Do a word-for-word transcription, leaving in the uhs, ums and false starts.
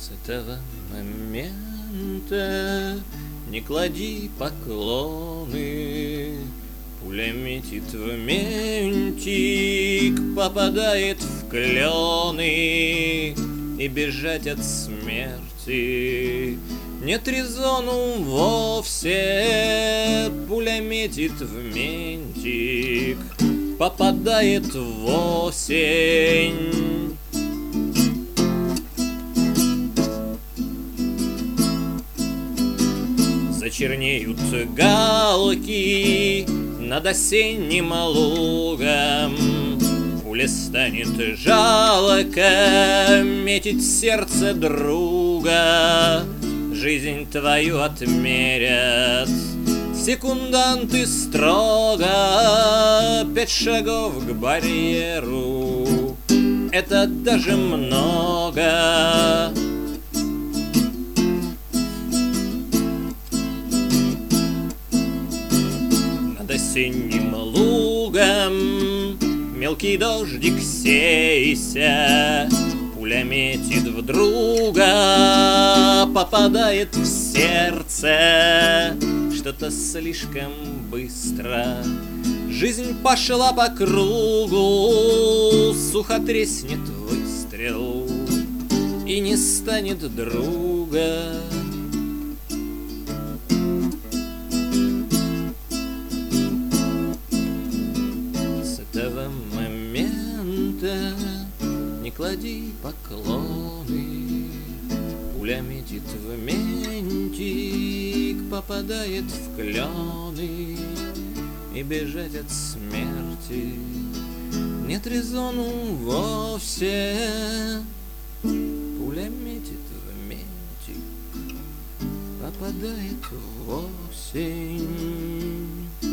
С этого момента не клади поклоны. Пуля метит в ментик, попадает в клены, и бежать от смерти нет резону вовсе. Пуля метит в ментик, попадает в осень. Зачернеют галки над осенним лугом. Пуле станет жалко метить сердце друга. Жизнь твою отмерят секунданты строго. Пять шагов к барьеру — это даже много. Над осенним лугом мелкий дождик сейся. Пуля метит в друга, попадает в сердце. Что-то слишком быстро жизнь пошла по кругу. Сухо треснет выстрел, и не станет друга. С этого момента не клади поклоны. Пуля метит в ментик, попадает в клены, и бежать от смерти нет резону вовсе. Пуля метит в ментик, попадает в осень.